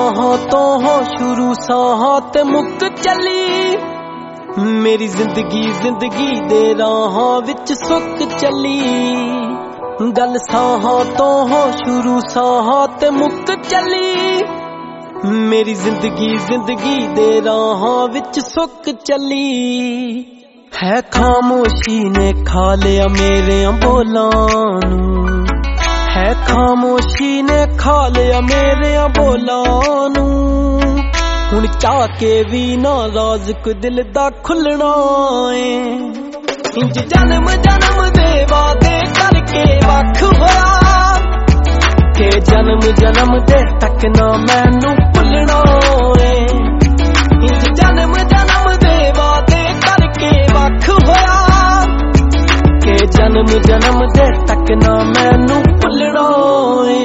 ਸਾਹਾਂ ਤੋਂ ਹੋ ਸ਼ੁਰੂ ਸਾਹਾਂ ਤੇ ਮੁੱਕ ਚੱਲੀ ਮੇਰੀ ਜ਼ਿੰਦਗੀ ਦੇ ਰਾਹਾਂ ਵਿੱਚ ਸੁੱਕ ਚੱਲੀ ਗੱਲ ਸਾਹਾਂ ਤੋਂ ਹੋ ਸ਼ੁਰੂ ਸਾਹਾਂ ਤੇ ਮੁੱਕ ਚੱਲੀ ਮੇਰੀ ਜ਼ਿੰਦਗੀ ਦੇ ਰਾਹਾਂ ਵਿੱਚ ਸੁੱਕ ਚੱਲੀ ਹੈ ਖਾਮੋਸ਼ੀ ਨੇ ਖਾ ਲਿਆ ਮੇਰੇ ਬੋਲਾਂ ਨੂੰ ਹੈ ਖਾਮੋਸ਼ੀ ਨੇ ਖਾ ਲਿਆ ਮੇਰੇ ਬੋਲਾਂ ਨੂੰ ਹੁਣ ਚਾਹ ਕੇ ਵੀ ਨਾ ਰਾਜ਼ ਕੋ ਦਿਲ ਦਾ ਖੁੱਲਣਾ ਏ ਇੰਜ ਜਨਮ ਦੇ ਵਾਦੇ ਕਰਕੇ ਵੱਖ ਹੋਇਆ ਕਿ ਜਨਮ ਦੇ ਤੱਕ ਨਾ ਮੈਨੂੰ ਭੁੱਲਣਾ ਏ ਇੰਜ ਜਨਮ ਦੇ ਵਾਦੇ ਕਰਕੇ ਵੱਖ ਹੋਇਆ ਕਿ ਜਨਮ ਦੇ ਤੱਕ ਨਾ ਮੈਨੂੰ ਭੁੱਲਣਾ ਏ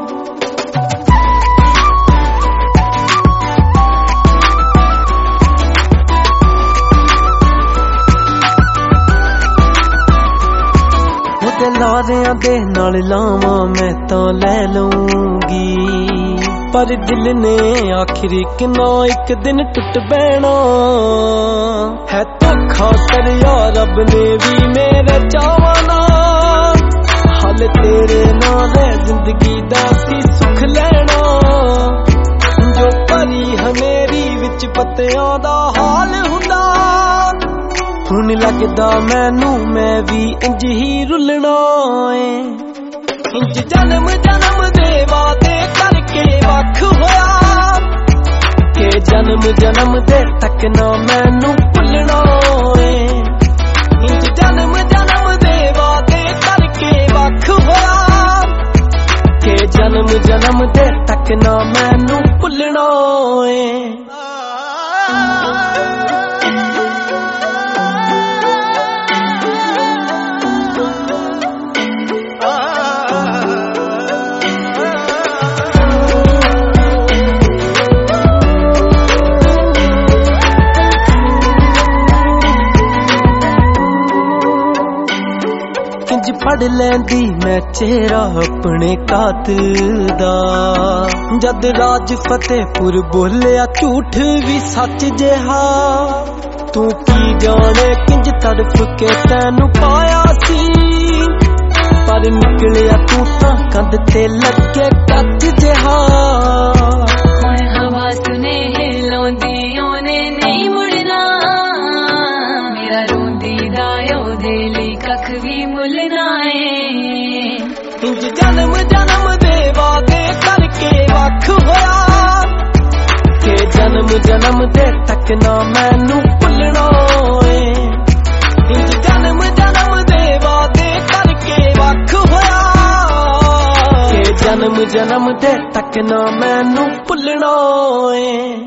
ਲਾਰਿਆਂ ਦੇ ਨਾਲ ਲਾਵਾਂ ਮੈਂ ਤਾਂ ਲੈ ਲਊਂਗੀ ਪਰ ਦਿਲ ਨੇ ਆਖਿਰ ਇੱਕ ਦਿਨ ਟੁੱਟ ਬਹਿਣਾ ਹੈ ਧੋਖਾ ਕਰਿਆ ਰੱਬ ਨੇ ਵੀ ਮੇਰੇ ਚਾਵਾਂ ਨਾਲ ਹਾਲੇ ਤੇਰੇ ਨਾਲ ਹੈ ਜ਼ਿੰਦਗੀ ਦਾ ਸੀ ਸੁੱਖ ਲੈਣਾ ਜੋ ਭਰੀ ਹਨੇਰੀ ਵਿੱਚ ਪੱਤਿਆਂ ਦਾ ਹਾਲ ਹੁੰਦਾ ਹੁਣ ਲੱਗਦਾ ਮੈਨੂੰ ਮੈਂ ਵੀ ਇੰਜ ਹੀ ਰੁਲਣਾ ਏ ਇੰਜ ਜਨਮ ਦੇ ਵਾਦੇ ਕਰਕੇ ਵੱਖ ਹੋਇਆ ਕਿ ਜਨਮ ਦੇ ਤੱਕ ਨਾ ਮੈਨੂੰ ਭੁੱਲਣਾ ਏ ਇੰਜ ਜਨਮ ਦੇ ਵਾਦੇ ਕਰਕੇ ਵੱਖ ਹੋਇਆ ਕਿ ਜਨਮ ਦੇ ਤੱਕ ਨਾ ਮੈਨੂੰ ਭੁੱਲਣਾ ਏ ਫੜ ਲੈਂਦੀ ਮੈਂ ਚਿਹਰਾ ਆਪਣੇ ਕਾਤਲ ਦਾ ਜਦ ਰਾਜ ਫਤਿਹਪੁਰ ਬੋਲਿਆ ਝੂਠ ਵੀ ਸੱਚ ਜਿਹਾ ਤੂੰ ਕੀ ਜਾਣੇ ਕਿੰਜ ਤੜਫ ਕੇ ਤੈਨੂੰ ਪਾਇਆ ਸੀ ਪਰ ਨਿਕਲਿਆ ਤੂੰ ਤਾਂ ਕੰਧ ਤੇ ਲੱਗੇ ਕੱਚ ਜਿਹਾ ਹਵਾ ਸੁਨੇਹੇ ਲਾਉਂਦੀ ਉਹਨੇ ਨਹੀਂ ਮੁੜਨਾ ਮੇਰਾ ਰੋਂਦੀ ਦਾ ਉਹਦੇ ਲਈ ਕੱਖ ਵੀ ਮੁੱਲਣਾ ਇੰਜ ਜਨਮ ਦੇ ਵਾਦੇ ਕਰਕੇ ਵੱਖ ਹੋਇਆ ਕਿ ਜਨਮ ਦੇ ਤੱਕ ਨਾ ਮੈਨੂੰ ਭੁੱਲਣਾ ਏ ਇੰਜ ਜਨਮ ਦੇ ਵਾਦੇ ਕਰਕੇ ਵੱਖ ਹੋਇਆ ਕਿ ਜਨਮ ਦੇ ਤੱਕ ਨਾ ਮੈਨੂੰ ਭੁੱਲਣਾ ਏ